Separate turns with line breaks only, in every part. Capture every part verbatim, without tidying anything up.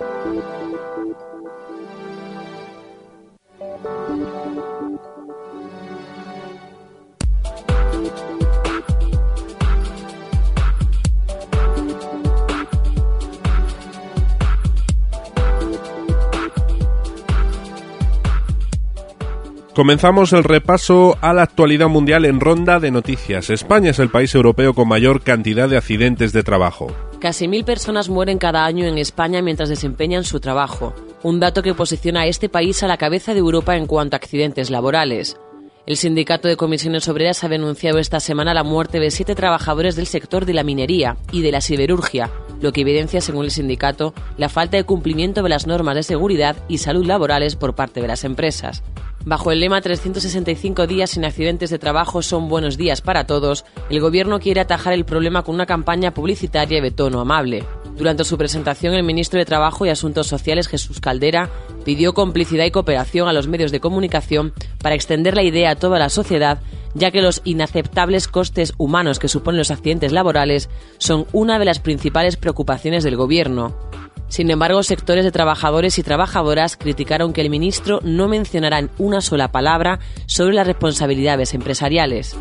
Comenzamos el repaso a la actualidad mundial en ronda de noticias. España es el país europeo con mayor cantidad de accidentes de trabajo.
Casi mil personas mueren cada año en España mientras desempeñan su trabajo, un dato que posiciona a este país a la cabeza de Europa en cuanto a accidentes laborales. El Sindicato de Comisiones Obreras ha denunciado esta semana la muerte de siete trabajadores del sector de la minería y de la siderurgia, lo que evidencia, según el sindicato, la falta de cumplimiento de las normas de seguridad y salud laborales por parte de las empresas. Bajo el lema trescientos sesenta y cinco días sin accidentes de trabajo son buenos días para todos, el Gobierno quiere atajar el problema con una campaña publicitaria de tono amable. Durante su presentación, el ministro de Trabajo y Asuntos Sociales, Jesús Caldera, pidió complicidad y cooperación a los medios de comunicación para extender la idea a toda la sociedad, ya que los inaceptables costes humanos que suponen los accidentes laborales son una de las principales preocupaciones del Gobierno. Sin embargo, sectores de trabajadores y trabajadoras criticaron que el ministro no mencionara en una sola palabra sobre las responsabilidades empresariales.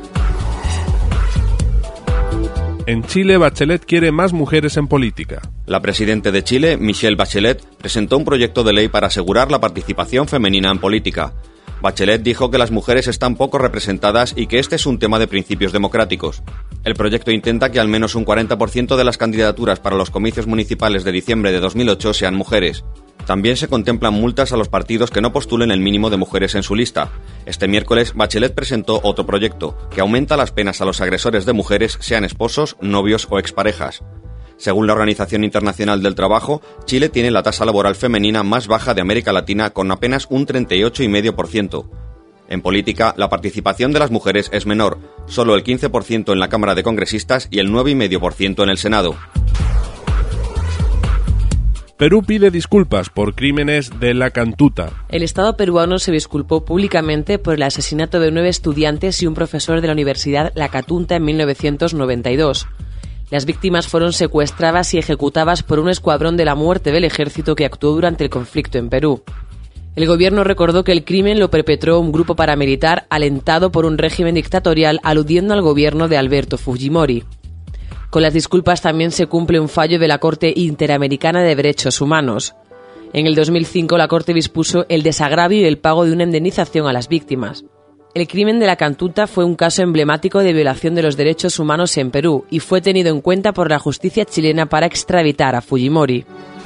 En Chile, Bachelet quiere más mujeres en política.
La presidenta de Chile, Michelle Bachelet, presentó un proyecto de ley para asegurar la participación femenina en política. Bachelet dijo que las mujeres están poco representadas y que este es un tema de principios democráticos. El proyecto intenta que al menos un cuarenta por ciento de las candidaturas para los comicios municipales de diciembre de dos mil ocho sean mujeres. También se contemplan multas a los partidos que no postulen el mínimo de mujeres en su lista. Este miércoles, Bachelet presentó otro proyecto, que aumenta las penas a los agresores de mujeres, sean esposos, novios o exparejas. Según la Organización Internacional del Trabajo, Chile tiene la tasa laboral femenina más baja de América Latina con apenas un treinta y ocho coma cinco por ciento. En política, la participación de las mujeres es menor, solo el quince por ciento en la Cámara de Congresistas y el nueve coma cinco por ciento en el Senado.
Perú pide disculpas por crímenes de la Cantuta.
El Estado peruano se disculpó públicamente por el asesinato de nueve estudiantes y un profesor de la Universidad La Catunta en mil novecientos noventa y dos. Las víctimas fueron secuestradas y ejecutadas por un escuadrón de la muerte del ejército que actuó durante el conflicto en Perú. El gobierno recordó que el crimen lo perpetró un grupo paramilitar alentado por un régimen dictatorial, aludiendo al gobierno de Alberto Fujimori. Con las disculpas también se cumple un fallo de la Corte Interamericana de Derechos Humanos. En el dos mil cinco la Corte dispuso el desagravio y el pago de una indemnización a las víctimas. El crimen de la Cantuta fue un caso emblemático de violación de los derechos humanos en Perú y fue tenido en cuenta por la justicia chilena para extraditar a Fujimori.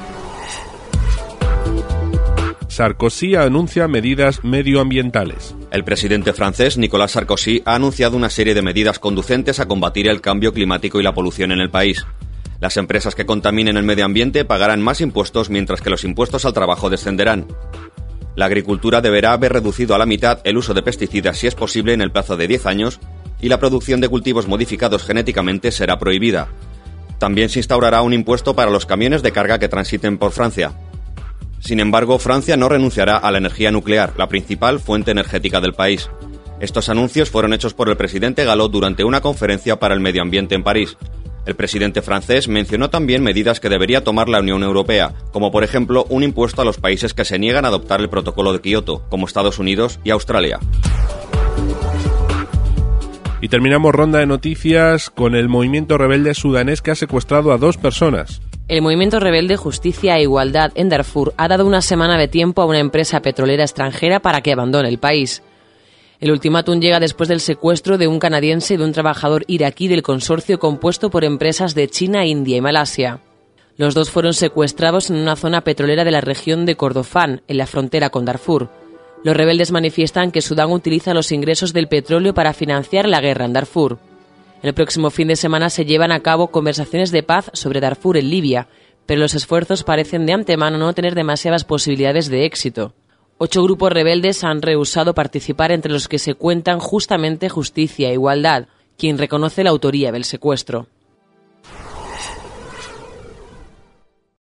Sarkozy anuncia medidas medioambientales.
El presidente francés Nicolas Sarkozy ha anunciado una serie de medidas conducentes a combatir el cambio climático y la polución en el país. Las empresas que contaminen el medio ambiente pagarán más impuestos mientras que los impuestos al trabajo descenderán. La agricultura deberá haber reducido a la mitad el uso de pesticidas si es posible en el plazo de diez años y la producción de cultivos modificados genéticamente será prohibida. También se instaurará un impuesto para los camiones de carga que transiten por Francia. Sin embargo, Francia no renunciará a la energía nuclear, la principal fuente energética del país. Estos anuncios fueron hechos por el presidente Gallo durante una conferencia para el medio ambiente en París. El presidente francés mencionó también medidas que debería tomar la Unión Europea, como por ejemplo un impuesto a los países que se niegan a adoptar el protocolo de Kioto, como Estados Unidos y Australia.
Y terminamos ronda de noticias con el movimiento rebelde sudanés que ha secuestrado a dos personas.
El movimiento rebelde Justicia e Igualdad en Darfur ha dado una semana de tiempo a una empresa petrolera extranjera para que abandone el país. El ultimátum llega después del secuestro de un canadiense y de un trabajador iraquí del consorcio compuesto por empresas de China, India y Malasia. Los dos fueron secuestrados en una zona petrolera de la región de Kordofán, en la frontera con Darfur. Los rebeldes manifiestan que Sudán utiliza los ingresos del petróleo para financiar la guerra en Darfur. El próximo fin de semana se llevan a cabo conversaciones de paz sobre Darfur en Libia, pero los esfuerzos parecen de antemano no tener demasiadas posibilidades de éxito. Ocho grupos rebeldes han rehusado participar, entre los que se cuentan justamente Justicia e Igualdad, quien reconoce la autoría del secuestro.